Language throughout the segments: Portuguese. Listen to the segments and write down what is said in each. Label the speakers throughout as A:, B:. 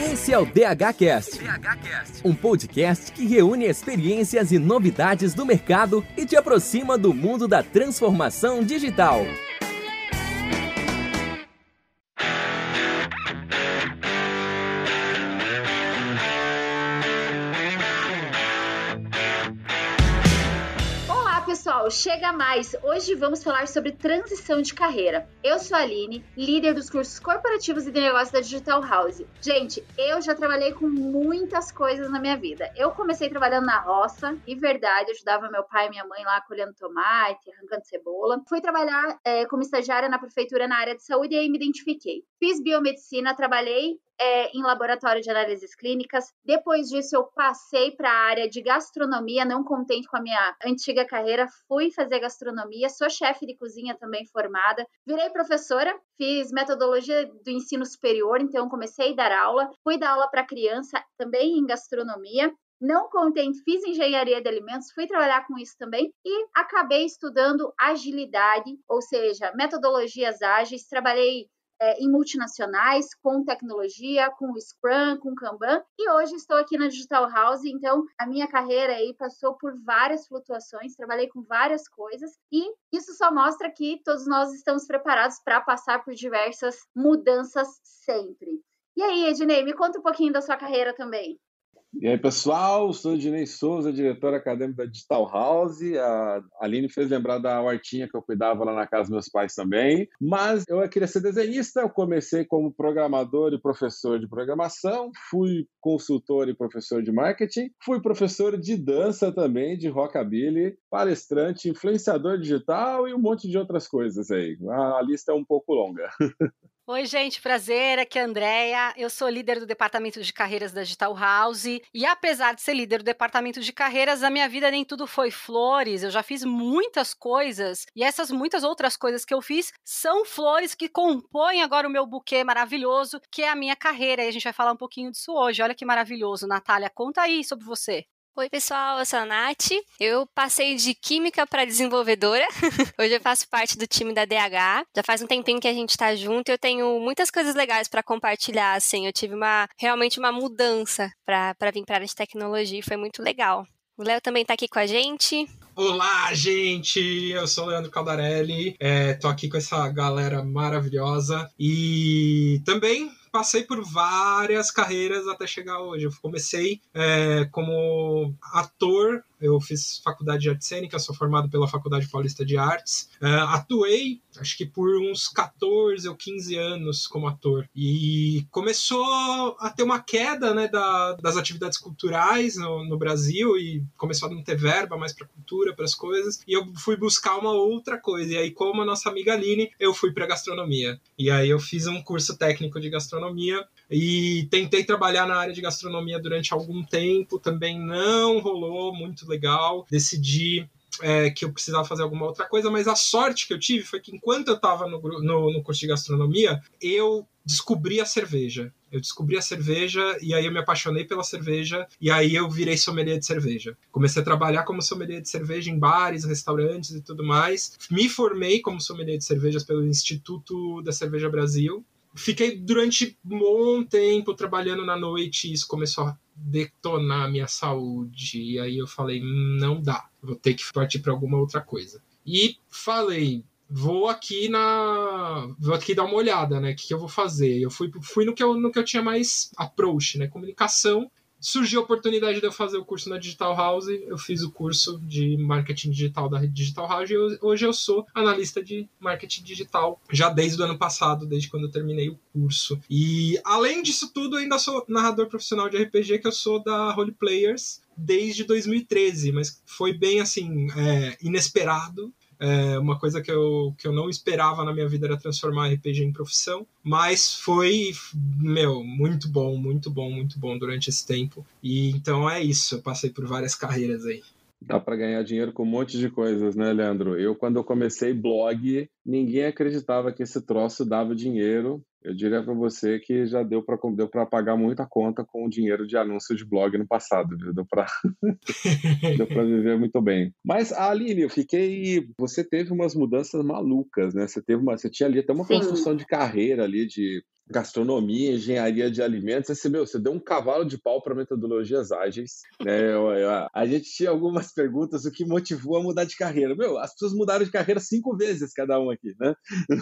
A: Esse é o DH Cast, um podcast que reúne experiências e novidades do mercado e te aproxima do mundo da transformação digital.
B: Pessoal, chega mais! Hoje vamos falar sobre transição de carreira. Eu sou a Aline, líder dos cursos corporativos e de negócios da Digital House. Gente, eu já trabalhei com muitas coisas na minha vida. Eu comecei trabalhando na roça, e verdade, ajudava meu pai e minha mãe lá colhendo tomate, arrancando cebola. Fui trabalhar como estagiária na prefeitura na área de saúde e aí me identifiquei. Fiz biomedicina, trabalhei em laboratório de análises clínicas. Depois disso, eu passei para a área de gastronomia, não contente com a minha antiga carreira, fui fazer gastronomia, sou chefe de cozinha também formada, virei professora, fiz metodologia do ensino superior, então comecei a dar aula, fui dar aula para criança também em gastronomia. Não contente, fiz engenharia de alimentos, fui trabalhar com isso também e acabei estudando agilidade, ou seja, metodologias ágeis, trabalhei em multinacionais, com tecnologia, com Scrum, com Kanban, e hoje estou aqui na Digital House, então a minha carreira aí passou por várias flutuações, trabalhei com várias coisas, e isso só mostra que todos nós estamos preparados para passar por diversas mudanças sempre. E aí, Ednei, me conta um pouquinho da sua carreira também.
C: E aí, pessoal, sou Ednei Souza, diretor acadêmico da Digital House. A Aline fez lembrar da hortinha que eu cuidava lá na casa dos meus pais também. Mas eu queria ser desenhista, eu comecei como programador e professor de programação, fui consultor e professor de marketing, fui professor de dança também, de rockabilly, palestrante, influenciador digital e um monte de outras coisas aí. A lista é um pouco longa.
D: Oi, gente, prazer, aqui é a Andrea, eu sou líder do departamento de carreiras da Digital House e apesar de ser líder do departamento de carreiras, a minha vida nem tudo foi flores, eu já fiz muitas coisas e essas muitas outras coisas que eu fiz são flores que compõem agora o meu buquê maravilhoso, que é a minha carreira, e a gente vai falar um pouquinho disso hoje. Olha que maravilhoso. Natália, conta aí sobre você.
E: Oi, pessoal, eu sou a Nath. Eu passei de química para desenvolvedora. Hoje eu faço parte do time da DH. Já faz um tempinho que a gente tá junto e eu tenho muitas coisas legais para compartilhar, assim. Eu tive realmente uma mudança para vir para a área de tecnologia e foi muito legal. O Léo também tá aqui com a gente.
F: Olá, gente! Eu sou o Leandro Caldarelli, tô aqui com essa galera maravilhosa e também passei por várias carreiras até chegar hoje. Eu comecei como ator, eu fiz faculdade de arte cênica, sou formado pela Faculdade Paulista de Artes. Atuei, acho que por uns 14 ou 15 anos como ator. E começou a ter uma queda, né, das atividades culturais no Brasil e começou a não ter verba mais para cultura, para as coisas. E eu fui buscar uma outra coisa. E aí, como a nossa amiga Aline, eu fui para gastronomia. E aí eu fiz um curso técnico de gastronomia e tentei trabalhar na área de gastronomia durante algum tempo, também não rolou muito legal, decidi que eu precisava fazer alguma outra coisa, mas a sorte que eu tive foi que enquanto eu estava no curso de gastronomia, eu descobri a cerveja. Eu descobri a cerveja e aí eu me apaixonei pela cerveja e aí eu virei sommelier de cerveja. Comecei a trabalhar como sommelier de cerveja em bares, restaurantes e tudo mais. Me formei como sommelier de cervejas pelo Instituto da Cerveja Brasil. Fiquei durante um bom tempo trabalhando na noite e isso começou a detonar a minha saúde. E aí eu falei, não dá, vou ter que partir para alguma outra coisa. E falei, vou aqui dar uma olhada, né? O que eu vou fazer? Eu fui no que eu tinha mais approach, né? Comunicação. Surgiu a oportunidade de eu fazer o curso na Digital House, eu fiz o curso de marketing digital da Digital House e hoje eu sou analista de marketing digital, já desde o ano passado, desde quando eu terminei o curso. E além disso tudo, eu ainda sou narrador profissional de RPG, que eu sou da Role Players desde 2013, mas foi bem assim, inesperado. Uma coisa que eu não esperava na minha vida era transformar RPG em profissão, mas foi, muito bom durante esse tempo. E então é isso, eu passei por várias carreiras aí.
C: Dá para ganhar dinheiro com um monte de coisas, né, Leandro? Quando eu comecei blog, ninguém acreditava que esse troço dava dinheiro. Eu diria para você que já deu para pagar muita conta com o dinheiro de anúncio de blog no passado, viu? Deu para viver muito bem. Mas, Aline, você teve umas mudanças malucas, né? Você tinha ali até uma construção de carreira ali, gastronomia, engenharia de alimentos. Você deu um cavalo de pau para metodologias ágeis, né? A gente tinha algumas perguntas, o que motivou a mudar de carreira. As pessoas mudaram de carreira 5 vezes cada um aqui, né?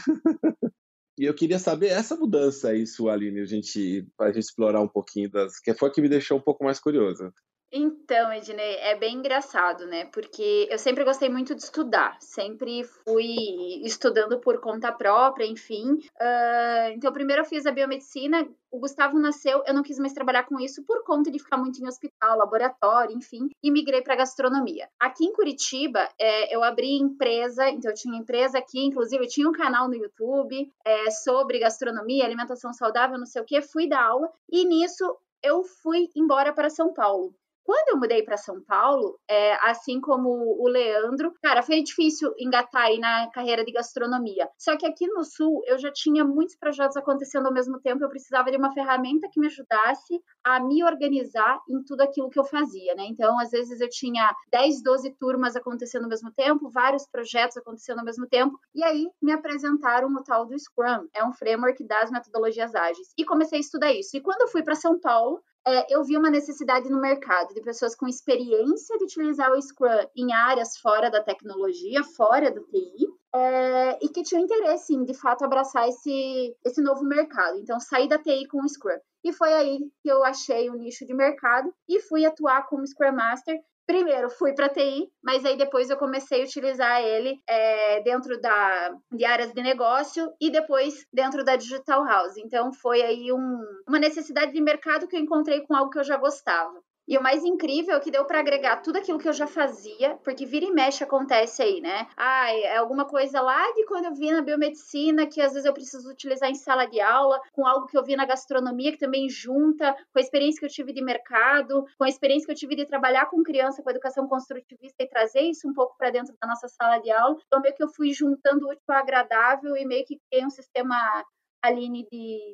C: E eu queria saber essa mudança aí, sua, Aline, pra gente explorar um pouquinho que foi a que me deixou um pouco mais curiosa.
B: Então, Ednei, é bem engraçado, né? Porque eu sempre gostei muito de estudar, sempre fui estudando por conta própria, enfim. Então, primeiro eu fiz a biomedicina, o Gustavo nasceu, eu não quis mais trabalhar com isso por conta de ficar muito em hospital, laboratório, enfim, e migrei para gastronomia. Aqui em Curitiba, eu abri empresa, então eu tinha empresa aqui, inclusive eu tinha um canal no YouTube sobre gastronomia, alimentação saudável, não sei o quê, fui dar aula, e nisso eu fui embora para São Paulo. Quando eu mudei para São Paulo, assim como o Leandro, cara, foi difícil engatar aí na carreira de gastronomia. Só que aqui no Sul, eu já tinha muitos projetos acontecendo ao mesmo tempo, eu precisava de uma ferramenta que me ajudasse a me organizar em tudo aquilo que eu fazia, né? Então, às vezes eu tinha 10, 12 turmas acontecendo ao mesmo tempo, vários projetos acontecendo ao mesmo tempo, e aí me apresentaram o tal do Scrum, é um framework das metodologias ágeis, e comecei a estudar isso. E quando eu fui para São Paulo, eu vi uma necessidade no mercado de pessoas com experiência de utilizar o Scrum em áreas fora da tecnologia, fora do TI, e que tinham interesse em, de fato, abraçar esse novo mercado. Então, saí da TI com o Scrum. E foi aí que eu achei o nicho de mercado e fui atuar como Scrum Master. Primeiro, fui para a TI, mas aí depois eu comecei a utilizar ele dentro de áreas de negócio e depois dentro da Digital House. Então, foi aí uma necessidade de mercado que eu encontrei com algo que eu já gostava. E o mais incrível é que deu para agregar tudo aquilo que eu já fazia, porque vira e mexe acontece aí, né? É alguma coisa lá de quando eu vi na biomedicina, que às vezes eu preciso utilizar em sala de aula, com algo que eu vi na gastronomia, que também junta, com a experiência que eu tive de mercado, com a experiência que eu tive de trabalhar com criança, com educação construtivista e trazer isso um pouco para dentro da nossa sala de aula. Então, meio que eu fui juntando o útil ao agradável e meio que criei um sistema Aline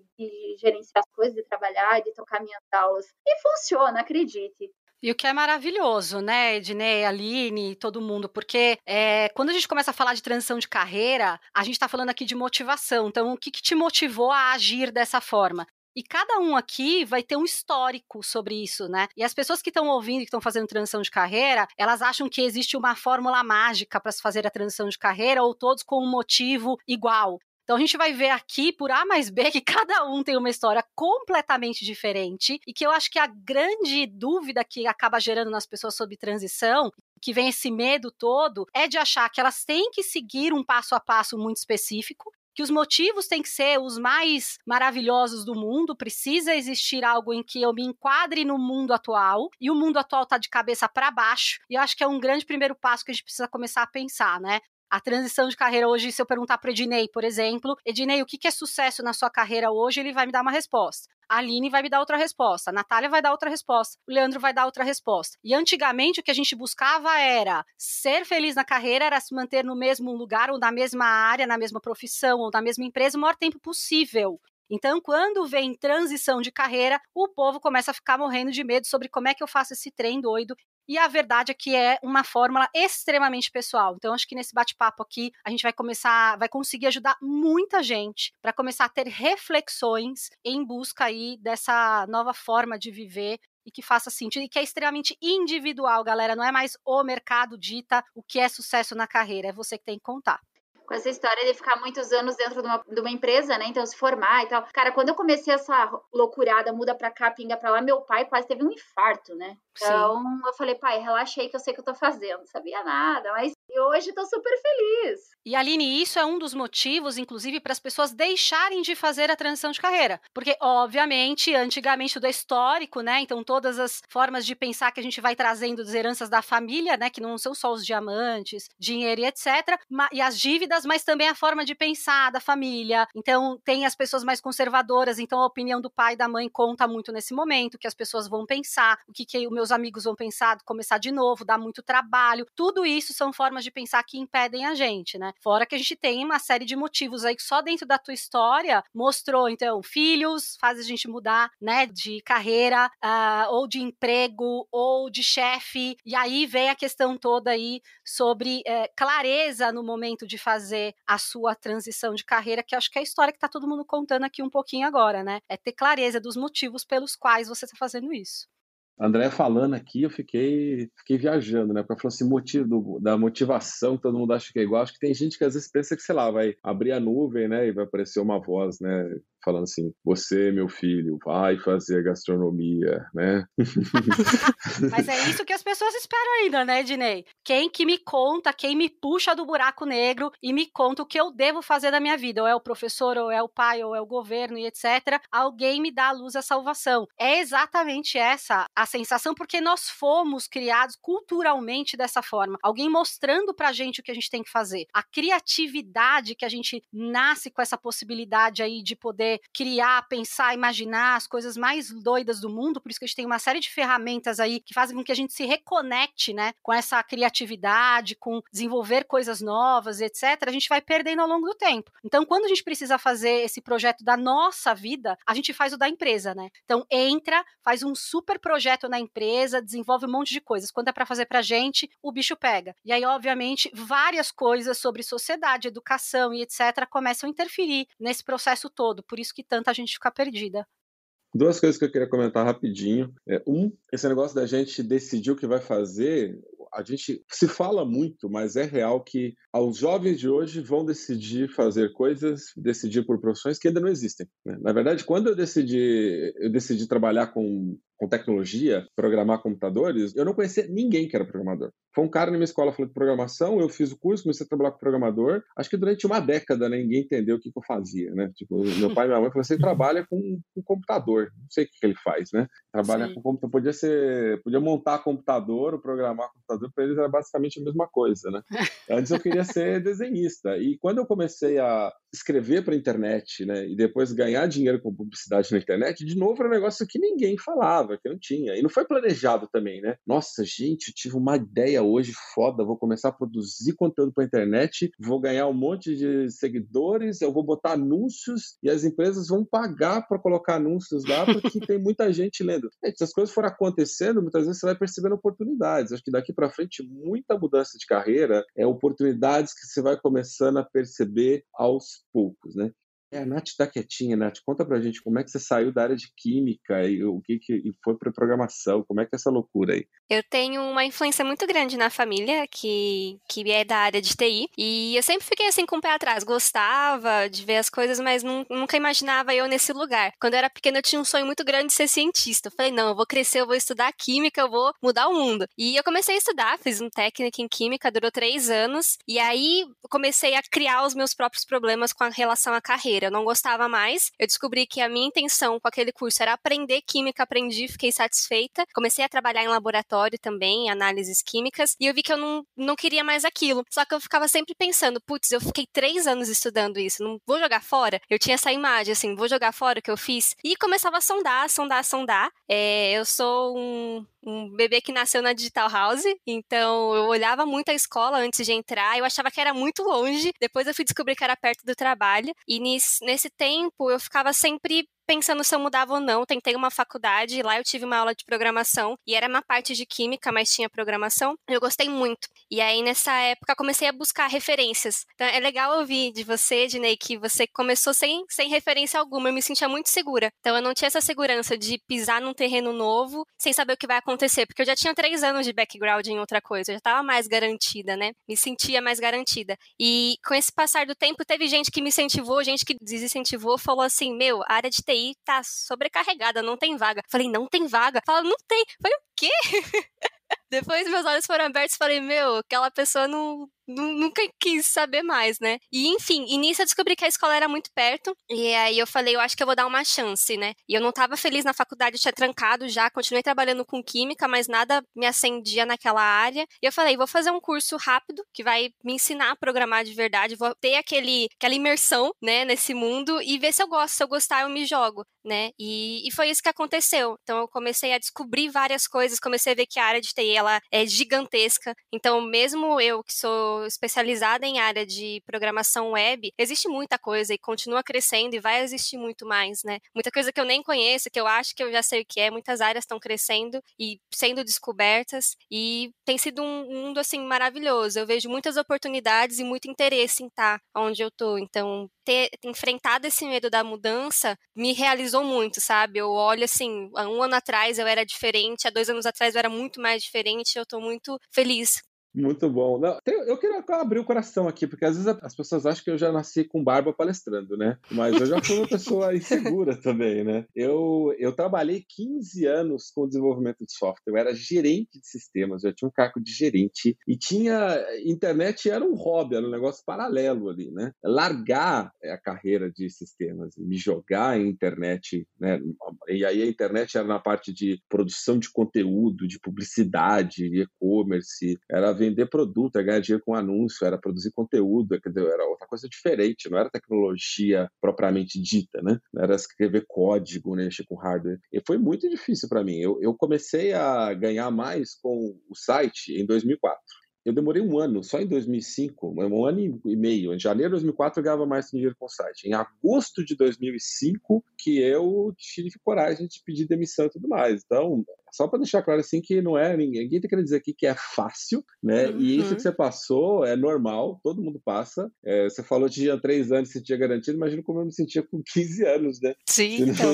B: de gerenciar as coisas, de trabalhar, de tocar minhas aulas. E funciona, acredite.
D: E o que é maravilhoso, né, Ednei, Aline, todo mundo, porque quando a gente começa a falar de transição de carreira, a gente está falando aqui de motivação. Então, o que te motivou a agir dessa forma? E cada um aqui vai ter um histórico sobre isso, né? E as pessoas que estão ouvindo, que estão fazendo transição de carreira, elas acham que existe uma fórmula mágica para se fazer a transição de carreira ou todos com um motivo igual. Então, a gente vai ver aqui, por A mais B, que cada um tem uma história completamente diferente e que eu acho que a grande dúvida que acaba gerando nas pessoas sobre transição, que vem esse medo todo, é de achar que elas têm que seguir um passo a passo muito específico, que os motivos têm que ser os mais maravilhosos do mundo, precisa existir algo em que eu me enquadre no mundo atual, e o mundo atual está de cabeça para baixo, e eu acho que é um grande primeiro passo que a gente precisa começar a pensar, né? A transição de carreira hoje, se eu perguntar para o Ednei, por exemplo, Ednei, o que é sucesso na sua carreira hoje? Ele vai me dar uma resposta. A Aline vai me dar outra resposta. A Natália vai dar outra resposta. O Leandro vai dar outra resposta. E antigamente o que a gente buscava era ser feliz na carreira, era se manter no mesmo lugar ou na mesma área, na mesma profissão ou na mesma empresa o maior tempo possível. Então, quando vem transição de carreira, o povo começa a ficar morrendo de medo sobre como é que eu faço esse trem doido. E a verdade é que é uma fórmula extremamente pessoal. Então, acho que nesse bate-papo aqui, a gente vai conseguir ajudar muita gente para começar a ter reflexões em busca aí dessa nova forma de viver e que faça sentido e que é extremamente individual, galera. Não é mais o mercado dita o que é sucesso na carreira, é você que tem que contar.
B: Com essa história de ficar muitos anos dentro de uma empresa, né? Então, se formar e tal. Cara, quando eu comecei essa loucurada, muda pra cá, pinga pra lá, meu pai quase teve um infarto, né? Então, sim, eu falei, pai, relaxa aí que eu sei o que eu tô fazendo. Não sabia nada, mas hoje tô super feliz.
D: E, Aline, isso é um dos motivos, inclusive, para as pessoas deixarem de fazer a transição de carreira. Porque, obviamente, antigamente tudo é histórico, né? Então, todas as formas de pensar que a gente vai trazendo das heranças da família, né? Que não são só os diamantes, dinheiro e etc. E as dívidas, mas também a forma de pensar da família. Então, tem as pessoas mais conservadoras. Então, a opinião do pai e da mãe conta muito nesse momento, que as pessoas vão pensar, o que o meu meus amigos vão pensar, começar de novo, dá muito trabalho. Tudo isso são formas de pensar que impedem a gente, né? Fora que a gente tem uma série de motivos aí que só dentro da tua história mostrou, então, filhos faz a gente mudar, né, de carreira, ou de emprego, ou de chefe, e aí vem a questão toda aí sobre clareza no momento de fazer a sua transição de carreira, que acho que é a história que tá todo mundo contando aqui um pouquinho agora, né? É ter clareza dos motivos pelos quais você está fazendo isso.
C: André falando aqui, eu fiquei viajando, né? Porque falou assim, da motivação, todo mundo acha que é igual. Acho que tem gente que às vezes pensa que, sei lá, vai abrir a nuvem, né? E vai aparecer uma voz, né? Falando assim, você, meu filho, vai fazer gastronomia, né?
D: Mas é isso que as pessoas esperam ainda, né, Ednei? Quem que me conta, quem me puxa do buraco negro e me conta o que eu devo fazer da minha vida? Ou é o professor, ou é o pai, ou é o governo e etc. Alguém me dá a luz à salvação. É exatamente essa a sensação, porque nós fomos criados culturalmente dessa forma. Alguém mostrando pra gente o que a gente tem que fazer. A criatividade que a gente nasce com essa possibilidade aí de poder criar, pensar, imaginar as coisas mais doidas do mundo, por isso que a gente tem uma série de ferramentas aí que fazem com que a gente se reconecte, né, com essa criatividade, com desenvolver coisas novas, etc., a gente vai perdendo ao longo do tempo. Então, quando a gente precisa fazer esse projeto da nossa vida, a gente faz o da empresa, né? Então, entra, faz um super projeto na empresa, desenvolve um monte de coisas. Quando é para fazer pra gente, o bicho pega. E aí, obviamente, várias coisas sobre sociedade, educação e etc. começam a interferir nesse processo todo. Por isso que tanta gente fica perdida.
C: Duas coisas que eu queria comentar rapidinho. Esse negócio da gente decidir o que vai fazer, a gente se fala muito, mas é real que os jovens de hoje vão decidir fazer coisas, decidir por profissões que ainda não existem, né? Na verdade, quando eu decidi trabalhar com tecnologia, programar computadores, eu não conhecia ninguém que era programador. Foi um cara na minha escola falando de programação, eu fiz o curso, comecei a trabalhar com programador. Acho que durante uma década, né, ninguém entendeu o que eu fazia, né? Tipo, meu pai e minha mãe falaram, você trabalha com computador. Não sei o que ele faz, né? Trabalha com computador. Podia montar computador, programar computador, para eles era basicamente a mesma coisa, né? Antes eu queria ser desenhista. E quando eu comecei a escrever para a internet, né, e depois ganhar dinheiro com publicidade na internet, de novo era um negócio que ninguém falava, que eu não tinha. E não foi planejado também, né? Nossa, gente, eu tive uma ideia hoje foda, vou começar a produzir conteúdo para a internet, vou ganhar um monte de seguidores, eu vou botar anúncios e as empresas vão pagar para colocar anúncios lá porque tem muita gente lendo. Se as coisas forem acontecendo, muitas vezes você vai percebendo oportunidades. Acho que daqui para frente, muita mudança de carreira é oportunidades que você vai começando a perceber aos poucos, né? A Nath tá quietinha, Nath, conta pra gente como é que você saiu da área de química e o que foi pra programação, como é que é essa loucura aí?
E: Eu tenho uma influência muito grande na família, que é da área de TI, e eu sempre fiquei assim com o pé atrás, gostava de ver as coisas, mas nunca imaginava eu nesse lugar. Quando eu era pequena eu tinha um sonho muito grande de ser cientista, eu falei, não, eu vou crescer, eu vou estudar química, eu vou mudar o mundo. E eu comecei a estudar, fiz um técnico em química, durou 3 anos, e aí comecei a criar os meus próprios problemas com relação à carreira. Eu não gostava mais, eu descobri que a minha intenção com aquele curso era aprender química, aprendi, fiquei satisfeita, comecei a trabalhar em laboratório também, em análises químicas, e eu vi que eu não queria mais aquilo, só que eu ficava sempre pensando, putz, eu fiquei 3 anos estudando isso, não vou jogar fora? Eu tinha essa imagem, assim, vou jogar fora o que eu fiz? E começava a sondar. Eu sou um bebê que nasceu na Digital House, então eu olhava muito a escola antes de entrar, eu achava que era muito longe, depois eu fui descobrir que era perto do trabalho, e nesse tempo eu ficava sempre pensando se eu mudava ou não. Tentei uma faculdade, lá eu tive uma aula de programação, e era uma parte de química, mas tinha programação, eu gostei muito. E aí, nessa época, comecei a buscar referências. Então, é legal ouvir de você, Ednei, que você começou sem referência alguma, eu me sentia muito segura. Então, eu não tinha essa segurança de pisar num terreno novo, sem saber o que vai acontecer, porque eu já tinha 3 anos de background em outra coisa, eu já estava mais garantida, né? Me sentia mais garantida. E com esse passar do tempo, teve gente que me incentivou, gente que desincentivou, falou assim, meu, a área de TI tá sobrecarregada, não tem vaga. Falei, não tem vaga? Fala, não tem. Falei, o quê? Depois meus olhos foram abertos e falei, meu, aquela pessoa nunca quis saber mais, né? E enfim, e nisso eu descobri que a escola era muito perto, e aí eu falei, eu acho que eu vou dar uma chance, né? E eu não tava feliz na faculdade, eu tinha trancado já, continuei trabalhando com química, mas nada me acendia naquela área. E eu falei, vou fazer um curso rápido, que vai me ensinar a programar de verdade, vou ter aquela imersão, né, nesse mundo, e ver se eu gosto, se eu gostar eu me jogo, né? E foi isso que aconteceu. Então eu comecei a descobrir várias coisas, comecei a ver que a área de TI, ela é gigantesca. Então mesmo eu que sou especializada em área de programação web, existe muita coisa e continua crescendo e vai existir muito mais, né? Muita coisa que eu nem conheço, que eu acho que eu já sei o que é, muitas áreas estão crescendo e sendo descobertas e tem sido um mundo, assim, maravilhoso. Eu vejo muitas oportunidades e muito interesse em estar onde eu tô. Então, ter enfrentado esse medo da mudança me realizou muito, sabe? Eu olho, assim, há 1 ano atrás eu era diferente, há 2 anos atrás eu era muito mais diferente, eu tô muito feliz.
C: Muito bom. Não, eu queria abrir o coração aqui, porque às vezes as pessoas acham que eu já nasci com barba palestrando, né? Mas eu já fui uma pessoa insegura também, né? Eu trabalhei 15 anos com desenvolvimento de software, eu era gerente de sistemas, eu tinha um cargo de gerente, e internet era um hobby, era um negócio paralelo ali, né? Largar a carreira de sistemas e me jogar em internet, né? E aí a internet era na parte de produção de conteúdo, de publicidade, e-commerce, era vender produto, era ganhar dinheiro com anúncio, era produzir conteúdo, era outra coisa diferente, não era tecnologia propriamente dita, né? Não era escrever código, né? Mexer com hardware. E foi muito difícil para mim. Eu comecei a ganhar mais com o site em 2004. Eu demorei 1 ano, só em 2005, 1 ano e meio. Em janeiro de 2004 eu ganhava mais dinheiro com o site. Em agosto de 2005 que eu tive coragem de pedir demissão e tudo mais. Então, só para deixar claro assim que não é, ninguém está querendo dizer aqui que é fácil, né? Uhum. E isso que você passou é normal, todo mundo passa. Você falou que tinha 3 anos, você tinha garantido, imagina como eu me sentia com 15 anos, né?
E: Sim, então.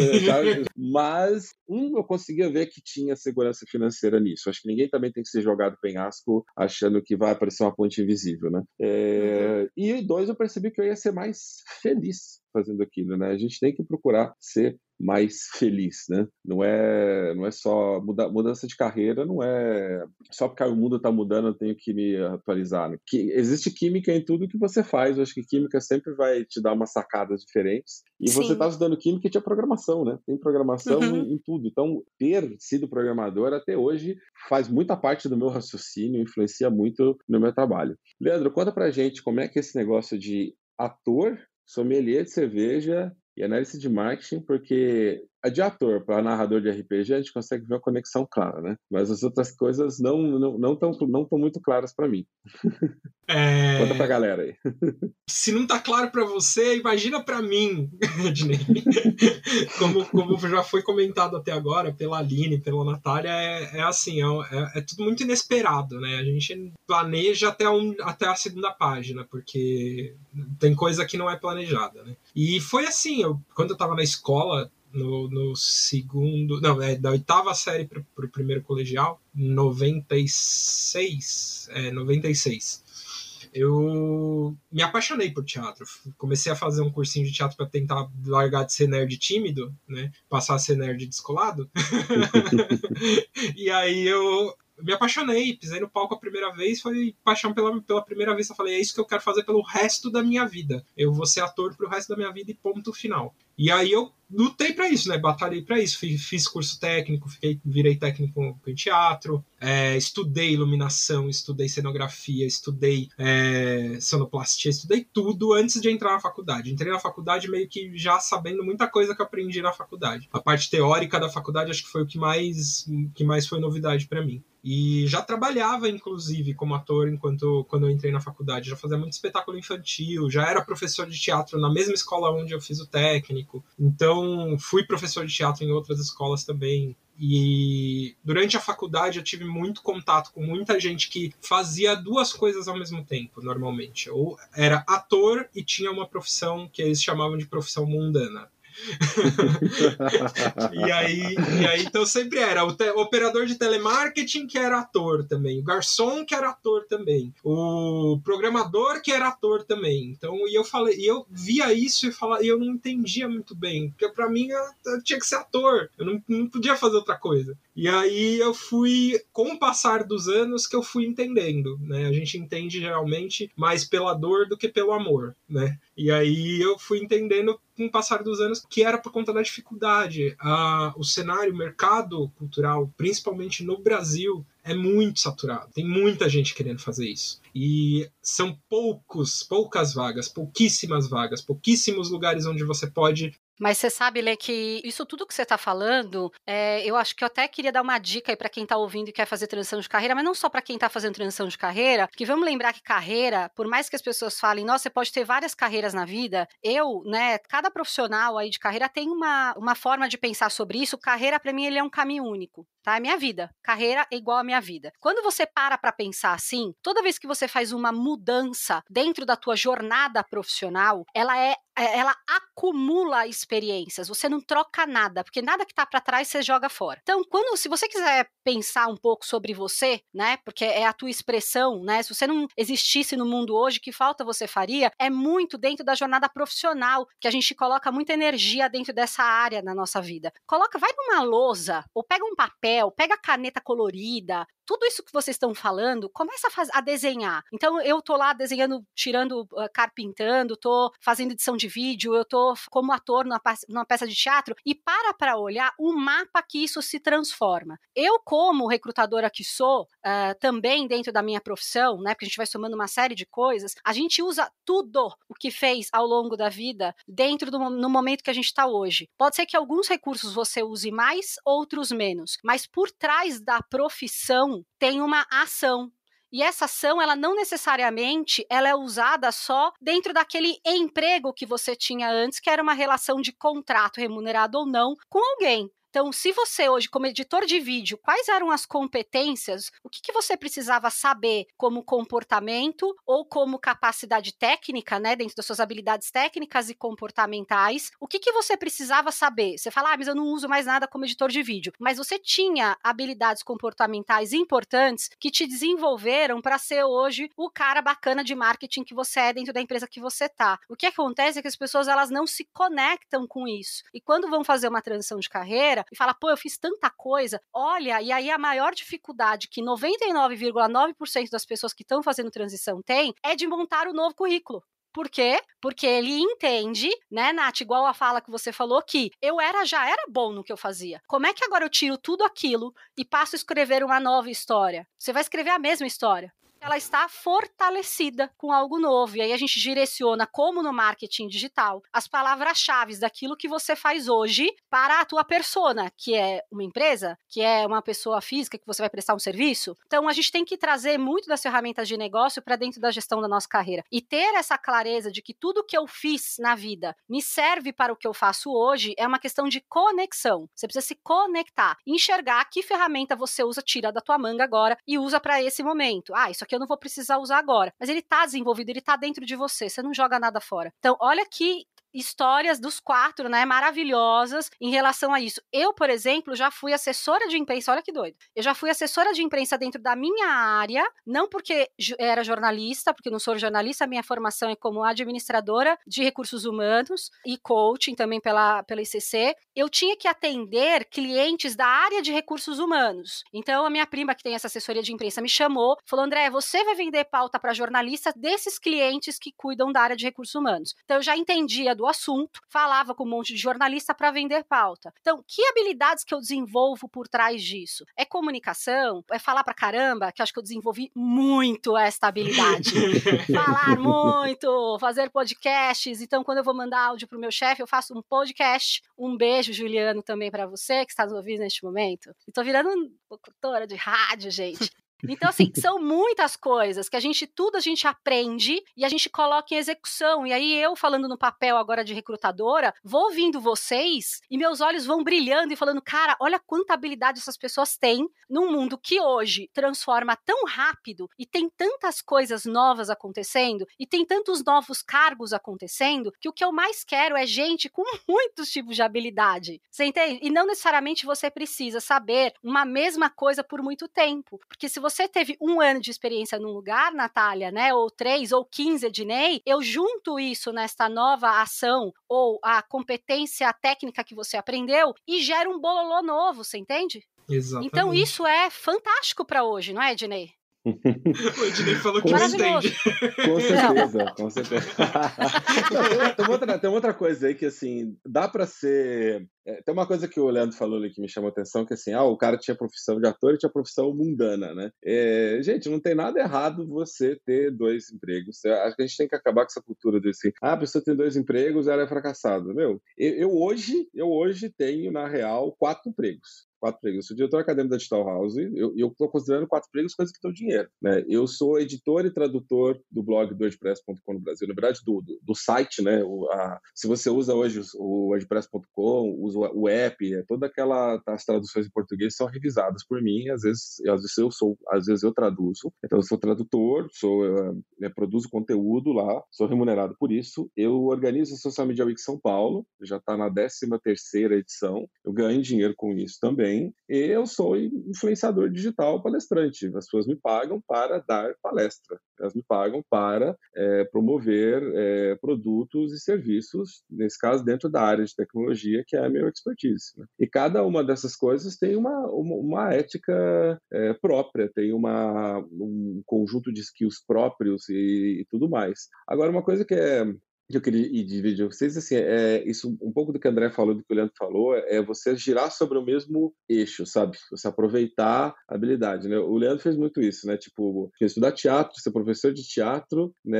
C: Mas eu conseguia ver que tinha segurança financeira nisso. Acho que ninguém também tem que ser jogado no penhasco achando que vai aparecer uma ponte invisível, né? E 2, eu percebi que eu ia ser mais feliz fazendo aquilo, né? A gente tem que procurar ser mais feliz, né? Não é só mudança de carreira, não é só porque o mundo está mudando eu tenho que me atualizar, né? Existe química em tudo que você faz. Eu acho que química sempre vai te dar umas sacadas diferentes. E Sim. Você está estudando química e tinha programação, né? Tem programação em tudo. Então, ter sido programador até hoje faz muita parte do meu raciocínio, influencia muito no meu trabalho. Leandro, conta pra gente como é que é esse negócio de ator, sommelier de cerveja e análise de marketing, porque de ator para narrador de RPG a gente consegue ver uma conexão clara, né? Mas as outras coisas não estão muito claras para mim. Conta pra galera aí.
F: Se não tá claro para você, imagina para mim, Ednei. Como já foi comentado até agora pela Aline, pela Natália, é assim, é tudo muito inesperado, né? A gente planeja até a segunda página, porque tem coisa que não é planejada, né? E foi assim, quando eu tava na escola, no segundo... Não, da 8ª série pro primeiro colegial, 96. Eu me apaixonei por teatro. Comecei a fazer um cursinho de teatro para tentar largar de ser nerd tímido, né? Passar a ser nerd descolado. E aí eu me apaixonei, pisei no palco a primeira vez, foi paixão pela primeira vez. Eu falei, é isso que eu quero fazer pelo resto da minha vida. Eu vou ser ator pro resto da minha vida e ponto final. E aí eu lutei para isso, né? Batalhei para isso. Fiz curso técnico, virei técnico em teatro, estudei iluminação, estudei cenografia, estudei sonoplastia, estudei tudo antes de entrar na faculdade. Entrei na faculdade meio que já sabendo muita coisa que eu aprendi na faculdade. A parte teórica da faculdade acho que foi o que mais foi novidade para mim. E já trabalhava, inclusive, como ator quando eu entrei na faculdade. Já fazia muito espetáculo infantil, já era professor de teatro na mesma escola onde eu fiz o técnico. Então, fui professor de teatro em outras escolas também. E durante a faculdade eu tive muito contato com muita gente que fazia 2 coisas ao mesmo tempo, normalmente. Ou era ator e tinha uma profissão que eles chamavam de profissão mundana. E aí então sempre era o operador de telemarketing que era ator também, o garçom que era ator também, o programador que era ator também. Então eu via isso e eu não entendia muito bem, porque pra mim eu tinha que ser ator, eu não podia fazer outra coisa. E aí eu fui, com o passar dos anos, que eu fui entendendo, né? A gente entende geralmente mais pela dor do que pelo amor, né? E aí eu fui entendendo com o passar dos anos que era por conta da dificuldade. O cenário, o mercado cultural, principalmente no Brasil, é muito saturado. Tem muita gente querendo fazer isso. E são poucas vagas, pouquíssimas vagas, pouquíssimos lugares onde você pode...
D: Mas você sabe, Lê, que isso tudo que você está falando, eu acho que eu até queria dar uma dica aí para quem está ouvindo e quer fazer transição de carreira, mas não só para quem está fazendo transição de carreira, porque vamos lembrar que carreira, por mais que as pessoas falem, nossa, você pode ter várias carreiras na vida, cada profissional aí de carreira tem uma forma de pensar sobre isso. Carreira, para mim, ele é um caminho único, tá? É minha vida. Carreira é igual à minha vida. Quando você para pensar assim, toda vez que você faz uma mudança dentro da tua jornada profissional, ela acumula experiências, você não troca nada, porque nada que tá para trás você joga fora. Então, se você quiser pensar um pouco sobre você, né, porque é a tua expressão, né, se você não existisse no mundo hoje, que falta você faria? É muito dentro da jornada profissional, que a gente coloca muita energia dentro dessa área na nossa vida. Vai numa lousa, ou pega um papel, pega a caneta colorida, tudo isso que vocês estão falando, começa a desenhar. Então, eu tô lá desenhando, carpintando, tô fazendo edição de vídeo, eu tô como ator numa peça de teatro, e para olhar o mapa que isso se transforma. Eu, como recrutadora que sou, também dentro da minha profissão, né, porque a gente vai somando uma série de coisas, a gente usa tudo o que fez ao longo da vida no momento que a gente está hoje. Pode ser que alguns recursos você use mais, outros menos, mas por trás da profissão tem uma ação. E essa ação, ela não necessariamente ela é usada só dentro daquele emprego que você tinha antes, que era uma relação de contrato, remunerado ou não, com alguém. Então, se você hoje, como editor de vídeo, quais eram as competências, o que você precisava saber como comportamento ou como capacidade técnica, né, dentro das suas habilidades técnicas e comportamentais, o que você precisava saber? Você fala, mas eu não uso mais nada como editor de vídeo. Mas você tinha habilidades comportamentais importantes que te desenvolveram para ser hoje o cara bacana de marketing que você é dentro da empresa que você tá. O que acontece é que as pessoas, elas não se conectam com isso. E quando vão fazer uma transição de carreira, e fala, eu fiz tanta coisa, olha, e aí a maior dificuldade que 99,9% das pessoas que estão fazendo transição tem é de montar o novo currículo. Por quê? Porque ele entende, né, Nath, igual a fala que você falou, que já era bom no que eu fazia. Como é que agora eu tiro tudo aquilo e passo a escrever uma nova história? Você vai escrever a mesma história. Ela está fortalecida com algo novo. E aí a gente direciona, como no marketing digital, as palavras-chave daquilo que você faz hoje para a tua persona, que é uma empresa, que é uma pessoa física que você vai prestar um serviço. Então, a gente tem que trazer muito das ferramentas de negócio para dentro da gestão da nossa carreira. E ter essa clareza de que tudo que eu fiz na vida me serve para o que eu faço hoje é uma questão de conexão. Você precisa se conectar, enxergar que ferramenta você usa, tira da tua manga agora e usa para esse momento. Isso aqui eu não vou precisar usar agora. Mas ele tá desenvolvido, ele tá dentro de você não joga nada fora. Então, olha que histórias dos 4, né, maravilhosas em relação a isso. Eu, por exemplo, já fui assessora de imprensa, olha que doido. Eu já fui assessora de imprensa dentro da minha área, não porque era jornalista, porque eu não sou jornalista, a minha formação é como administradora de recursos humanos e coaching também pela ICC. Eu tinha que atender clientes da área de recursos humanos. Então, a minha prima, que tem essa assessoria de imprensa, me chamou, falou, André, você vai vender pauta para jornalistas desses clientes que cuidam da área de recursos humanos. Então, eu já entendia do assunto, falava com um monte de jornalista para vender pauta. Então, que habilidades que eu desenvolvo por trás disso? É comunicação? É falar pra caramba? Que eu acho que eu desenvolvi muito esta habilidade. Falar muito, fazer podcasts. Então, quando eu vou mandar áudio pro meu chefe, eu faço um podcast. Um beijo, Juliano, também para você, que está nos ouvindo neste momento. E tô virando locutora de rádio, gente. Então, assim, são muitas coisas que a gente aprende e a gente coloca em execução. E aí eu, falando no papel agora de recrutadora, vou ouvindo vocês e meus olhos vão brilhando e falando, cara, olha quanta habilidade essas pessoas têm num mundo que hoje transforma tão rápido e tem tantas coisas novas acontecendo e tem tantos novos cargos acontecendo que o que eu mais quero é gente com muitos tipos de habilidade. Você entende? E não necessariamente você precisa saber uma mesma coisa por muito tempo. Porque se você teve 1 ano de experiência num lugar, Natália, né, ou 3 ou 15, Ednei, eu junto isso nesta nova ação ou a competência técnica que você aprendeu e gera um bololô novo, você entende?
F: Exatamente.
D: Então isso é fantástico para hoje, não é, Ednei?
F: O Ednei falou que não entende.
C: Com certeza, com certeza. Não, tem outra coisa aí que, assim, dá pra ser... tem uma coisa que o Leandro falou ali que me chamou a atenção, que assim, o cara tinha profissão de ator e tinha profissão mundana, né? Gente, não tem nada errado você ter 2 empregos. Acho que a gente tem que acabar com essa cultura de assim, a pessoa tem 2 empregos, ela é fracassada. Meu, eu hoje tenho, na real, 4 empregos. 4 empregos. Eu sou diretor acadêmico da Digital House. Eu estou considerando 4 empregos coisas que dão dinheiro, né? Eu sou editor e tradutor do blog do WordPress.com no Brasil. Na verdade, do site, né? Se você usa hoje o WordPress.com, usa o app, toda as traduções em português são revisadas por mim. Às vezes eu traduzo. Então, eu sou tradutor, produzo conteúdo lá, sou remunerado por isso. Eu organizo a Social Media Week São Paulo, já está na 13ª edição. Eu ganho dinheiro com isso também. Eu sou influenciador digital palestrante. As pessoas me pagam para dar palestra. Elas me pagam para promover produtos e serviços, nesse caso, dentro da área de tecnologia, que é a minha expertise, né? E cada uma dessas coisas tem uma ética própria, tem um conjunto de skills próprios e tudo mais. Agora, uma coisa que eu queria dividir com vocês, assim, isso um pouco do que o André falou, do que o Leandro falou, é você girar sobre o mesmo eixo, sabe? Você aproveitar a habilidade, né? O Leandro fez muito isso, né? Tipo, estudar teatro, ser professor de teatro, né?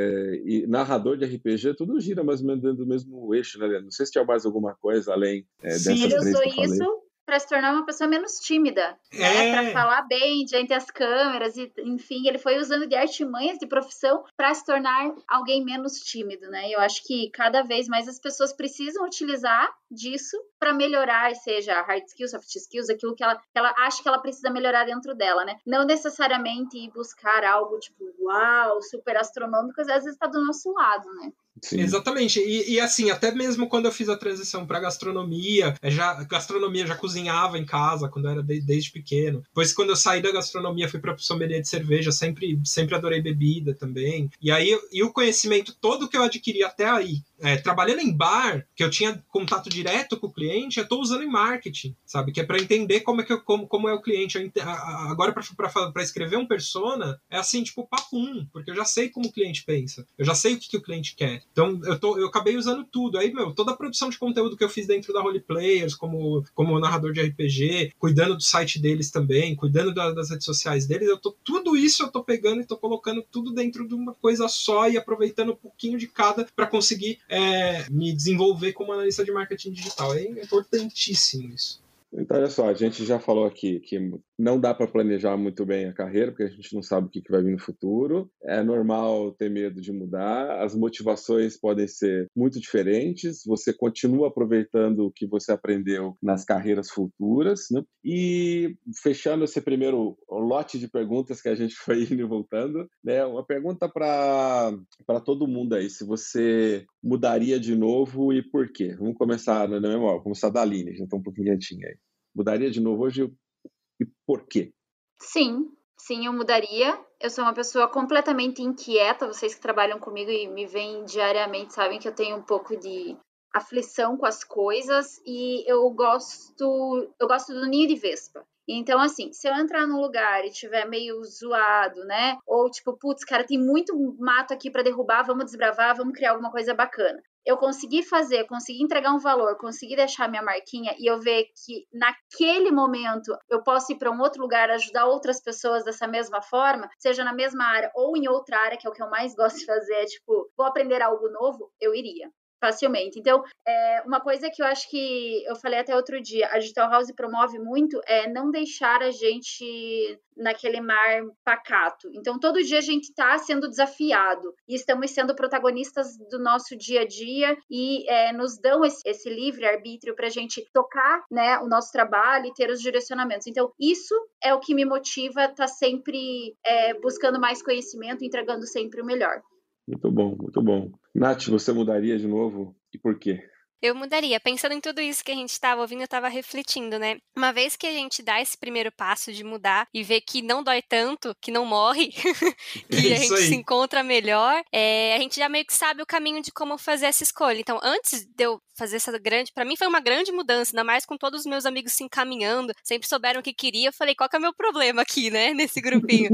C: E narrador de RPG, tudo gira mais ou menos dentro do mesmo eixo, né, Leandro? Não sei se tinha mais alguma coisa além dessas
B: Ele
C: três
B: usou
C: que eu falei.
B: isso para se tornar uma pessoa menos tímida, né? Para falar bem diante das câmeras e, enfim, ele foi usando de artimanhas de profissão para se tornar alguém menos tímido, né? Eu acho que cada vez mais as pessoas precisam utilizar disso para melhorar, seja hard skills, soft skills, aquilo que ela acha que ela precisa melhorar dentro dela, né? Não necessariamente ir buscar algo tipo, uau, super astronômico, às vezes está do nosso lado, né?
F: Sim. Exatamente, e assim, até mesmo quando eu fiz a transição para gastronomia, gastronomia já cozinhava em casa quando eu era desde pequeno. Depois, quando eu saí da gastronomia, fui para sommelier de cerveja, sempre adorei bebida também. E aí, o conhecimento todo que eu adquiri até aí, trabalhando em bar, que eu tinha contato direto com o cliente, eu estou usando em marketing, sabe? Que é para entender como é o cliente. Agora, para escrever um persona, é assim, tipo, papum, porque eu já sei como o cliente pensa, eu já sei o que o cliente quer. Então, eu acabei usando tudo. Aí, toda a produção de conteúdo que eu fiz dentro da Roleplayers, como narrador de RPG, cuidando do site deles também, cuidando das redes sociais deles, tudo isso eu tô pegando e tô colocando tudo dentro de uma coisa só e aproveitando um pouquinho de cada para conseguir me desenvolver como analista de marketing digital. É importantíssimo isso.
C: Então, olha só, a gente já falou aqui que não dá para planejar muito bem a carreira, porque a gente não sabe o que vai vir no futuro. É normal ter medo de mudar, as motivações podem ser muito diferentes, você continua aproveitando o que você aprendeu nas carreiras futuras, né? E fechando esse primeiro lote de perguntas que a gente foi indo e voltando, né? Uma pergunta para todo mundo aí, se você mudaria de novo e por quê? Vamos começar na memória, vamos começar da Aline, já está um pouquinho quietinha aí. Mudaria de novo hoje e por quê?
B: Sim, eu mudaria. Eu sou uma pessoa completamente inquieta. Vocês que trabalham comigo e me veem diariamente sabem que eu tenho um pouco de aflição com as coisas e eu gosto do ninho de vespa. Então, assim, se eu entrar num lugar e tiver meio zoado, né? Ou tipo, putz, cara, tem muito mato aqui para derrubar, vamos desbravar, vamos criar alguma coisa bacana. Eu consegui entregar um valor, consegui deixar minha marquinha e eu ver que naquele momento eu posso ir para um outro lugar, ajudar outras pessoas dessa mesma forma, seja na mesma área ou em outra área, que é o que eu mais gosto de fazer, tipo, vou aprender algo novo, eu iria. Facilmente. Então, uma coisa que eu acho que eu falei até outro dia, a Digital House promove muito é não deixar a gente naquele mar pacato. Então, todo dia a gente está sendo desafiado e estamos sendo protagonistas do nosso dia a dia e nos dão esse livre-arbítrio para a gente tocar, né, o nosso trabalho e ter os direcionamentos. Então, isso é o que me motiva a estar sempre buscando mais conhecimento, entregando sempre o melhor.
C: Muito bom, muito bom. Nath, você mudaria de novo e por quê?
E: Eu mudaria. Pensando em tudo isso que a gente estava ouvindo, eu estava refletindo, né? Uma vez que a gente dá esse primeiro passo de mudar e ver que não dói tanto, que não morre, que a gente se encontra melhor, a gente já meio que sabe o caminho de como fazer essa escolha. Então, antes de eu fazer essa pra mim foi uma grande mudança, ainda mais com todos os meus amigos se encaminhando, sempre souberam o que queria. Eu falei, qual que é o meu problema aqui, né, nesse grupinho?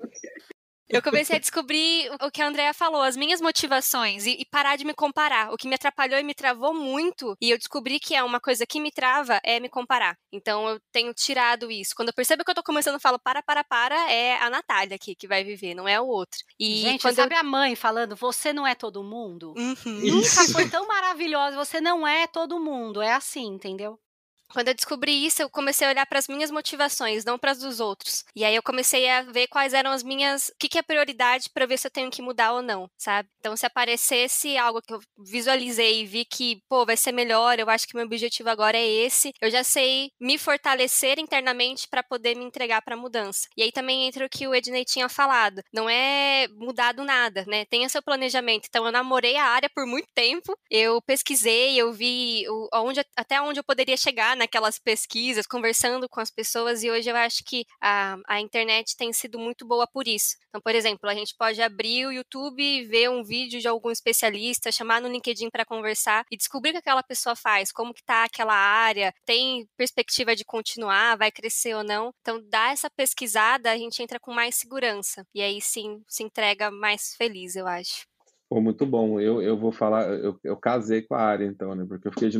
E: Eu comecei a descobrir o que a Andrea falou, as minhas motivações e parar de me comparar. O que me atrapalhou e me travou muito, e eu descobri que é uma coisa que me trava, é me comparar. Então eu tenho tirado isso. Quando eu percebo que eu tô começando a falar para, é a Natália aqui que vai viver, não é o outro. E
D: gente,
E: quando
D: sabe a mãe falando, você não é todo mundo?
E: Uhum.
D: Nunca foi tão maravilhosa, você não é todo mundo. É assim, entendeu?
E: Quando eu descobri isso, eu comecei a olhar para as minhas motivações, não para as dos outros. E aí eu comecei a ver quais eram as minhas, o que é prioridade para ver se eu tenho que mudar ou não, sabe? Então, se aparecesse algo que eu visualizei e vi que, pô, vai ser melhor, eu acho que meu objetivo agora é esse, eu já sei me fortalecer internamente para poder me entregar para a mudança. E aí também entra o que o Ednei tinha falado, não é mudar do nada, né? Tenha seu planejamento. Então, eu namorei a área por muito tempo, eu pesquisei, eu vi até onde eu poderia chegar naquelas pesquisas, conversando com as pessoas, e hoje eu acho que a internet tem sido muito boa por isso. Então, por exemplo, a gente pode abrir o YouTube e ver um vídeo de algum especialista, chamar no LinkedIn para conversar e descobrir o que aquela pessoa faz, como que tá aquela área, tem perspectiva de continuar, vai crescer ou não. Então, dá essa pesquisada, a gente entra com mais segurança. E aí sim, se entrega mais feliz, eu acho.
C: Pô, muito bom. Eu vou falar, eu casei com a área, então, né? Porque eu fiquei de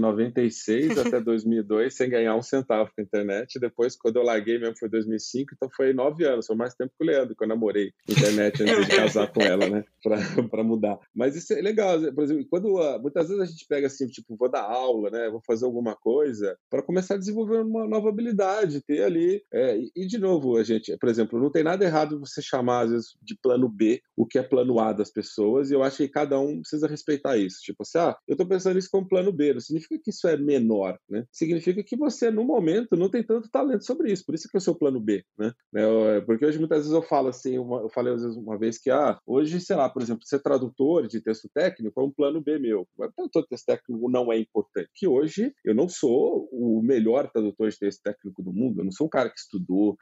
C: 96 até 2002 sem ganhar um centavo com a internet. Depois, quando eu larguei mesmo, foi 2005, então foi 9 anos. Foi mais tempo que o Leandro, que eu namorei internet antes de casar com ela, né? Pra mudar. Mas isso é legal. Por exemplo, muitas vezes a gente pega assim, tipo, vou dar aula, né? Vou fazer alguma coisa para começar a desenvolver uma nova habilidade, ter ali. E, de novo, a gente, por exemplo, não tem nada errado você chamar, às vezes, de plano B o que é plano A das pessoas, e eu acho que cada um precisa respeitar isso. Tipo assim, eu tô pensando isso como plano B, não significa que isso é menor, né? Significa que você, no momento, não tem tanto talento sobre isso, por isso que é o seu plano B, né? Porque hoje, muitas vezes, eu falo assim, eu falei às vezes uma vez que, hoje, sei lá, por exemplo, ser tradutor de texto técnico é um plano B meu. Mas tradutor de texto técnico não é importante. Que hoje, eu não sou o melhor tradutor de texto técnico do mundo, eu não sou um cara que estudou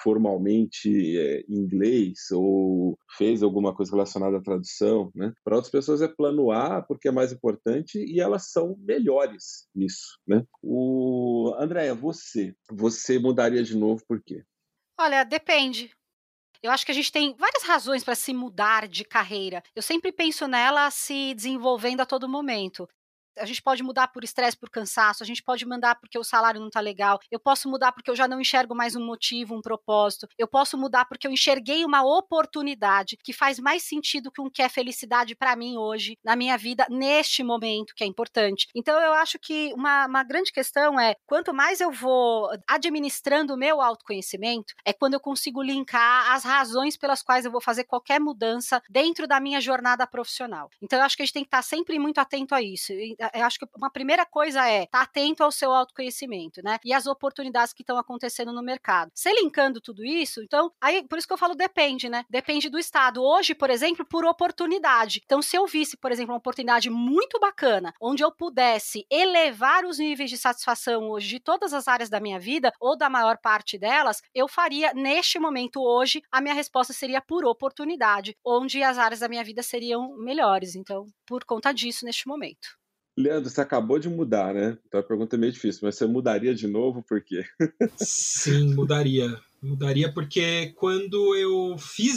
C: formalmente inglês ou fez alguma coisa relacionada à tradução, né? Para outras pessoas é plano A porque é mais importante e elas são melhores nisso, né? Andréia, você mudaria de novo por quê?
D: Olha, depende. Eu acho que a gente tem várias razões para se mudar de carreira. Eu sempre penso nela se desenvolvendo a todo momento. A gente pode mudar por estresse, por cansaço, a gente pode mudar porque o salário não está legal, eu posso mudar porque eu já não enxergo mais um motivo, um propósito, eu posso mudar porque eu enxerguei uma oportunidade que faz mais sentido com o que é felicidade para mim hoje, na minha vida, neste momento, que é importante. Então eu acho que uma grande questão é, quanto mais eu vou administrando o meu autoconhecimento, é quando eu consigo linkar as razões pelas quais eu vou fazer qualquer mudança dentro da minha jornada profissional. Então eu acho que a gente tem que estar sempre muito atento a isso. Eu acho que uma primeira coisa é estar atento ao seu autoconhecimento, né? E as oportunidades que estão acontecendo no mercado. Se linkando tudo isso, então, aí por isso que eu falo depende, né? Depende do estado. Hoje, por exemplo, por oportunidade. Então, se eu visse, por exemplo, uma oportunidade muito bacana, onde eu pudesse elevar os níveis de satisfação hoje de todas as áreas da minha vida, ou da maior parte delas, eu faria, neste momento, hoje, a minha resposta seria por oportunidade, onde as áreas da minha vida seriam melhores. Então, por conta disso, neste momento.
C: Leandro, você acabou de mudar, né? Então a pergunta é meio difícil, mas você mudaria de novo por quê?
F: Sim, mudaria. Mudaria porque quando eu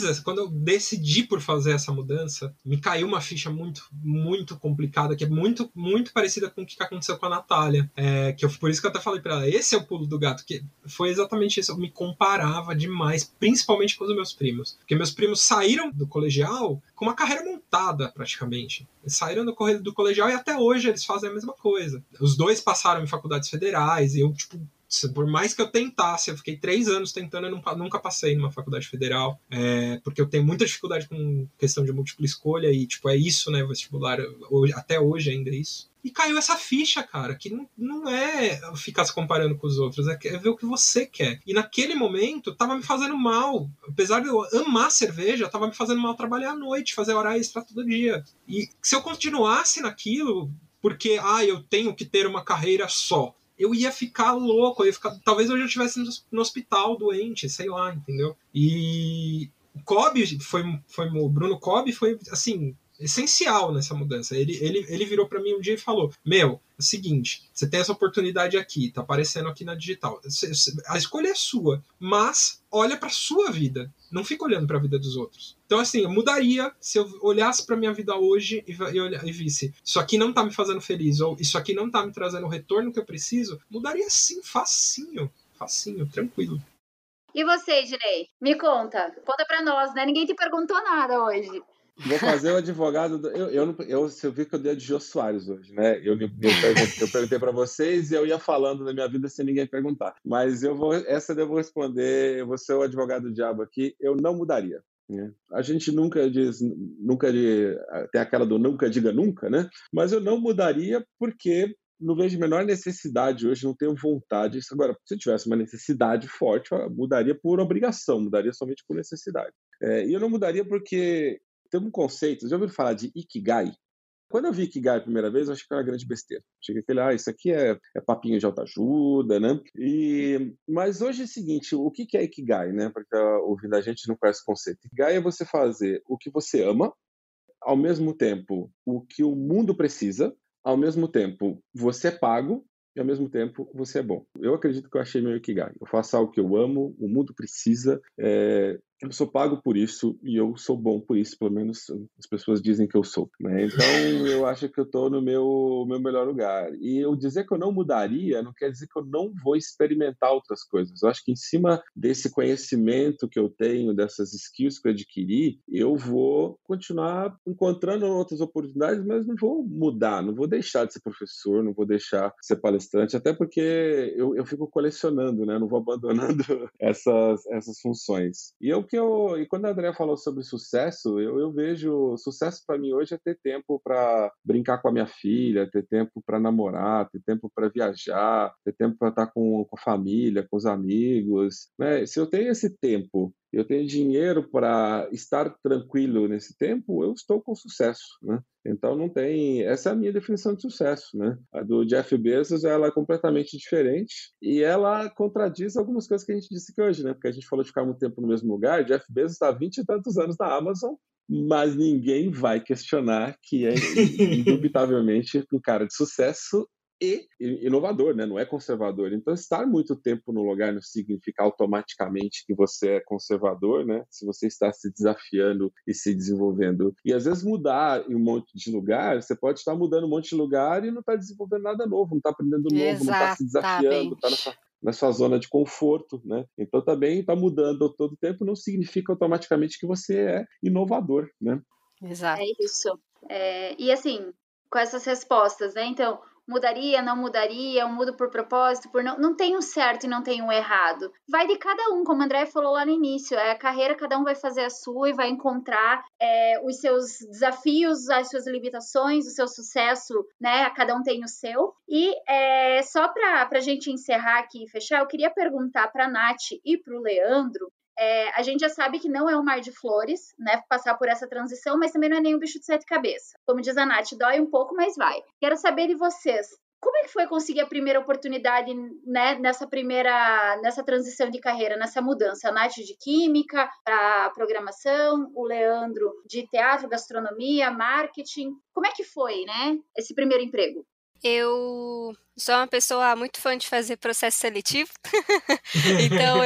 F: decidi por fazer essa mudança, me caiu uma ficha muito, muito complicada, que é muito, muito parecida com o que aconteceu com a Natália. Por isso que eu até falei pra ela, esse é o pulo do gato, que foi exatamente isso. Eu me comparava demais, principalmente com os meus primos. Porque meus primos saíram do colegial com uma carreira montada, praticamente. Eles saíram do colegial e até hoje eles fazem a mesma coisa. Os dois passaram em faculdades federais e eu, por mais que eu tentasse, eu fiquei 3 anos tentando, eu nunca passei numa faculdade federal, porque eu tenho muita dificuldade com questão de múltipla escolha e, é isso, né, vestibular, até hoje ainda é isso. E caiu essa ficha, cara, que não é ficar se comparando com os outros, é ver o que você quer. E naquele momento, tava me fazendo mal. Apesar de eu amar cerveja, tava me fazendo mal trabalhar à noite, fazer hora extra todo dia. E se eu continuasse naquilo, porque, eu tenho que ter uma carreira só. Eu ia ficar louco, talvez eu já estivesse no hospital doente, sei lá, entendeu? E o Cobb o Bruno Cobb foi, assim, essencial nessa mudança. Ele virou para mim um dia e falou: é o seguinte, você tem essa oportunidade aqui, tá aparecendo aqui na digital. A escolha é sua, mas olha para sua vida, não fica olhando para a vida dos outros. Então, assim, eu mudaria se eu olhasse para minha vida hoje e visse: isso aqui não tá me fazendo feliz, ou isso aqui não tá me trazendo o retorno que eu preciso. Mudaria sim, facinho, tranquilo.
B: E você, Ednei? Me conta pra nós, né? Ninguém te perguntou nada hoje.
C: Vou fazer o advogado. Você viu que eu dei a de Jô Soares hoje, né? Eu perguntei para vocês e eu ia falando da minha vida sem ninguém perguntar. Mas eu vou responder. Eu vou ser o advogado do diabo aqui. Eu não mudaria. Né? A gente nunca tem aquela do nunca diga nunca, né? Mas eu não mudaria porque não vejo a menor necessidade hoje, não tenho vontade. Agora, se eu tivesse uma necessidade forte, eu mudaria por obrigação, mudaria somente por necessidade. E eu não mudaria porque tem um conceito, já ouviram falar de Ikigai? Quando eu vi Ikigai a primeira vez, eu achei que era uma grande besteira. Achei que isso aqui é papinho de autoajuda, né? Mas hoje é o seguinte, o que é Ikigai, né? Porque ouvindo a gente não conhece o conceito. Ikigai é você fazer o que você ama, ao mesmo tempo o que o mundo precisa, ao mesmo tempo você é pago e ao mesmo tempo você é bom. Eu acredito que eu achei meu Ikigai. Eu faço algo que eu amo, o mundo precisa, eu sou pago por isso e eu sou bom por isso, pelo menos as pessoas dizem que eu sou. Né? Então, eu acho que eu estou no meu melhor lugar. E eu dizer que eu não mudaria não quer dizer que eu não vou experimentar outras coisas. Eu acho que em cima desse conhecimento que eu tenho, dessas skills que eu adquiri, eu vou continuar encontrando outras oportunidades, mas não vou mudar, não vou deixar de ser professor, não vou deixar de ser palestrante, até porque eu fico colecionando, né? Não vou abandonando essas funções. E quando a Andrea falou sobre sucesso, eu vejo sucesso para mim hoje é ter tempo para brincar com a minha filha, ter tempo para namorar, ter tempo para viajar, ter tempo para estar com a família, com os amigos. Né? Se eu tenho esse tempo, eu tenho dinheiro para estar tranquilo nesse tempo, eu estou com sucesso, né? Então não tem... Essa é a minha definição de sucesso, né? A do Jeff Bezos, ela é completamente diferente e ela contradiz algumas coisas que a gente disse aqui hoje, né? Porque a gente falou de ficar muito tempo no mesmo lugar. Jeff Bezos está há 20 e tantos anos na Amazon, mas ninguém vai questionar que é indubitavelmente um cara de sucesso e inovador, né? Não é conservador. Então, estar muito tempo no lugar não significa automaticamente que você é conservador, né? Se você está se desafiando e se desenvolvendo. E, às vezes, mudar em um monte de lugar, você pode estar mudando um monte de lugar e não está desenvolvendo nada novo, não está aprendendo novo, não está se desafiando, está na sua zona de conforto, né? Então, também está mudando todo o tempo não significa automaticamente que você é inovador, né?
D: Exato.
B: É isso. E, assim, com essas respostas, né? Então, mudaria, não mudaria, eu mudo por propósito, não tem um certo e não tem um errado. Vai de cada um, como a André falou lá no início, a carreira, cada um vai fazer a sua e vai encontrar os seus desafios, as suas limitações, o seu sucesso, né? Cada um tem o seu. E só para a gente encerrar aqui e fechar, eu queria perguntar para a Nath e para o Leandro. A gente já sabe que não é um mar de flores, né, passar por essa transição, mas também não é nenhum bicho de sete cabeças. Como diz a Nath, dói um pouco, mas vai. Quero saber de vocês, como é que foi conseguir a primeira oportunidade, né, nessa transição de carreira, nessa mudança? A Nath de química para programação, o Leandro de teatro, gastronomia, marketing. Como é que foi, né, esse primeiro emprego?
E: Eu sou uma pessoa muito fã de fazer processo seletivo, então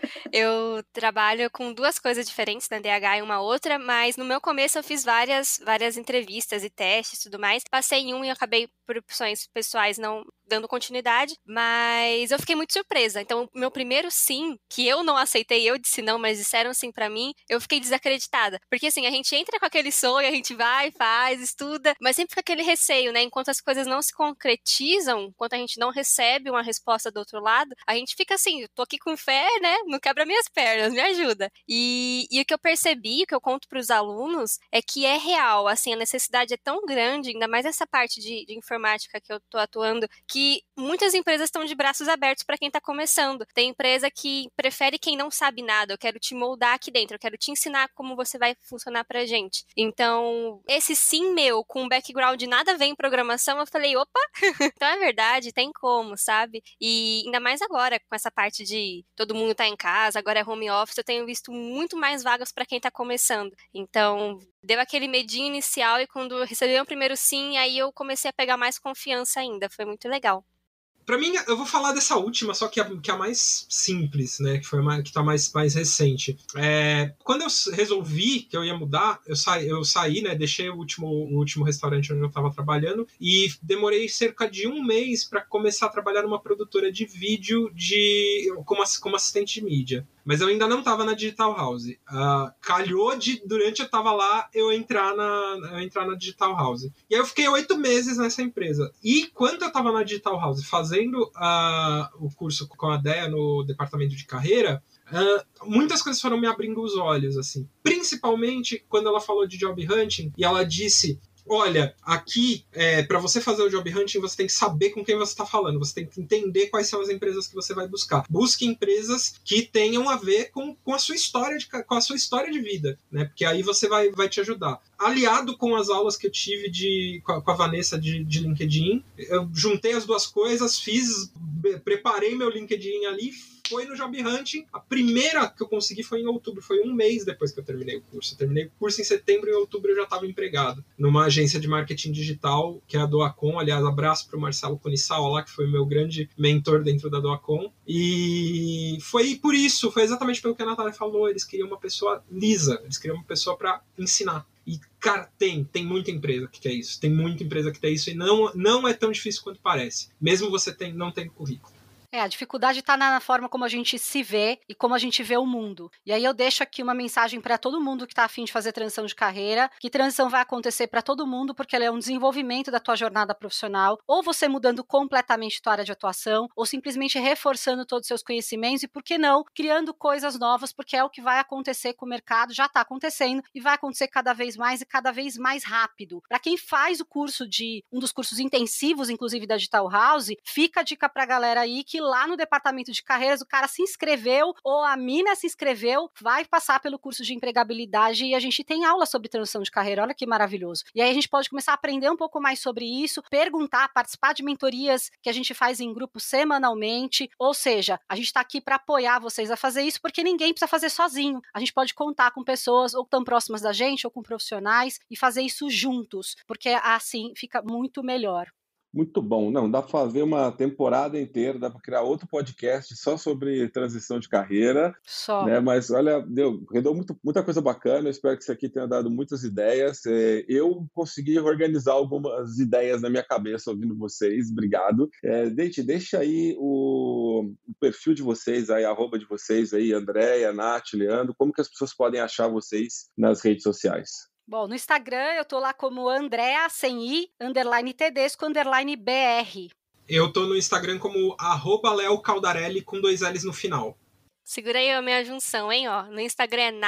E: eu trabalho com duas coisas diferentes na DH e uma outra, mas no meu começo eu fiz várias entrevistas e testes e tudo mais. Passei em um e acabei, por opções pessoais, não dando continuidade, mas eu fiquei muito surpresa. Então, o meu primeiro sim, que eu não aceitei, eu disse não, mas disseram sim pra mim, eu fiquei desacreditada. Porque assim, a gente entra com aquele sonho, a gente vai, faz, estuda, mas sempre com aquele receio, né? Enquanto as coisas não se concretizam, enquanto a gente não recebe uma resposta do outro lado, a gente fica assim, eu tô aqui com fé, né? Não quebra minhas pernas, me ajuda. E o que eu percebi, o que eu conto pros alunos, é que é real, assim, a necessidade é tão grande, ainda mais essa parte de informática que eu tô atuando, que muitas empresas estão de braços abertos para quem tá começando. Tem empresa que prefere quem não sabe nada, eu quero te moldar aqui dentro, eu quero te ensinar como você vai funcionar pra gente. Então, esse sim meu, com um background de nada a ver em programação, eu falei, opa, então é verdade, tem como, sabe? E ainda mais agora, com essa parte de todo mundo tá em casa, agora é home office, eu tenho visto muito mais vagas para quem tá começando. Então, deu aquele medinho inicial e quando eu recebi o primeiro sim, aí eu comecei a pegar mais confiança ainda, foi muito legal.
F: Pra mim, eu vou falar dessa última, só que a mais simples, né? Que tá mais recente. Quando eu resolvi que eu ia mudar, eu saí, né? Deixei o último restaurante onde eu tava trabalhando e demorei cerca de 1 mês para começar a trabalhar numa produtora de vídeo como assistente de mídia. Mas eu ainda não estava na Digital House. Calhou durante eu estava lá, eu entrar na Digital House. E aí eu fiquei 8 meses nessa empresa. E quando eu estava na Digital House fazendo o curso com a Dea no departamento de carreira, muitas coisas foram me abrindo os olhos, assim. Principalmente quando ela falou de job hunting e ela disse... Olha, aqui, para você fazer o job hunting, você tem que saber com quem você está falando, você tem que entender quais são as empresas que você vai buscar. Busque empresas que tenham a ver com a sua história de vida, né? Porque aí você vai te ajudar. Aliado com as aulas que eu tive com a Vanessa de LinkedIn, eu juntei as duas coisas, preparei meu LinkedIn ali, foi no Job Hunting. A primeira que eu consegui foi em outubro, foi 1 mês depois que eu terminei o curso. Eu terminei o curso em setembro e em outubro eu já estava empregado numa agência de marketing digital, que é a Doacom. Aliás, abraço para o Marcelo Conissal lá, que foi o meu grande mentor dentro da Doacom. E foi por isso, foi exatamente pelo que a Natália falou, eles queriam uma pessoa lisa, eles queriam uma pessoa para ensinar. E, cara, tem muita empresa que quer isso. Tem muita empresa que quer isso e não é tão difícil quanto parece. Mesmo você não tendo currículo.
D: A dificuldade está na forma como a gente se vê e como a gente vê o mundo. E aí eu deixo aqui uma mensagem para todo mundo que está a fim de fazer transição de carreira, que transição vai acontecer para todo mundo, porque ela é um desenvolvimento da tua jornada profissional, ou você mudando completamente tua área de atuação, ou simplesmente reforçando todos os seus conhecimentos e, por que não, criando coisas novas, porque é o que vai acontecer com o mercado, já está acontecendo e vai acontecer cada vez mais e cada vez mais rápido. Para quem faz o curso um dos cursos intensivos, inclusive da Digital House, fica a dica para a galera aí que lá no departamento de carreiras o cara se inscreveu ou a mina se inscreveu, vai passar pelo curso de empregabilidade e a gente tem aula sobre transição de carreira, olha que maravilhoso. E aí a gente pode começar a aprender um pouco mais sobre isso, perguntar, participar de mentorias que a gente faz em grupo semanalmente, ou seja, a gente está aqui para apoiar vocês a fazer isso, porque ninguém precisa fazer sozinho. A gente pode contar com pessoas ou tão próximas da gente ou com profissionais e fazer isso juntos, porque assim fica muito melhor.
C: Muito bom. Não, dá para fazer uma temporada inteira, dá para criar outro podcast só sobre transição de carreira.
D: Só.
C: Né? Mas olha, rendeu muita coisa bacana. Eu espero que isso aqui tenha dado muitas ideias. Eu consegui organizar algumas ideias na minha cabeça ouvindo vocês. Obrigado. Gente, deixa aí o perfil de vocês, aí, @ de vocês aí, Andréia, Nath, Leandro. Como que as pessoas podem achar vocês nas redes sociais?
D: Bom, no Instagram eu tô lá como Andrea, sem I, _Tedesco, _BR.
F: Eu tô no Instagram como @leocaldarelli com 2 L's no final.
E: Segura aí a minha junção, hein? Ó, no Instagram é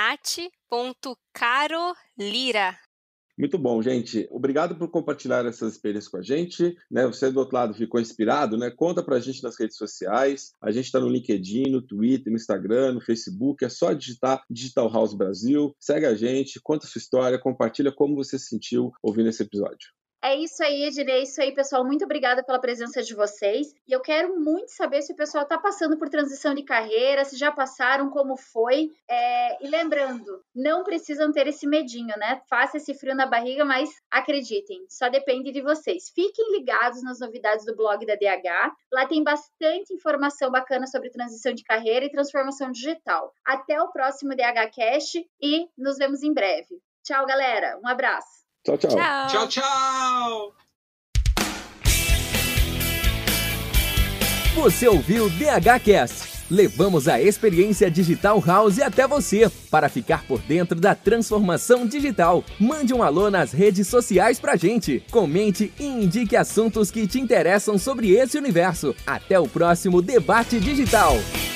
E: nat.carolira.
C: Muito bom, gente. Obrigado por compartilhar essas experiências com a gente. Né? Você do outro lado ficou inspirado, né? Conta pra gente nas redes sociais. A gente está no LinkedIn, no Twitter, no Instagram, no Facebook. É só digitar Digital House Brasil. Segue a gente, conta a sua história, compartilha como você se sentiu ouvindo esse episódio.
B: É isso aí, Ednei, é isso aí, pessoal. Muito obrigada pela presença de vocês. E eu quero muito saber se o pessoal está passando por transição de carreira, se já passaram, como foi. E lembrando, não precisam ter esse medinho, né? Faça esse frio na barriga, mas acreditem, só depende de vocês. Fiquem ligados nas novidades do blog da DH. Lá tem bastante informação bacana sobre transição de carreira e transformação digital. Até o próximo DH Cast e nos vemos em breve. Tchau, galera. Um abraço.
C: Tchau, tchau.
F: Tchau, tchau.
A: Você ouviu o DH Cast, Levamos a experiência Digital House até você, para ficar por dentro da transformação digital. Mande um alô nas redes sociais pra gente. Comente e indique assuntos que te interessam sobre esse universo. Até o próximo Debate Digital.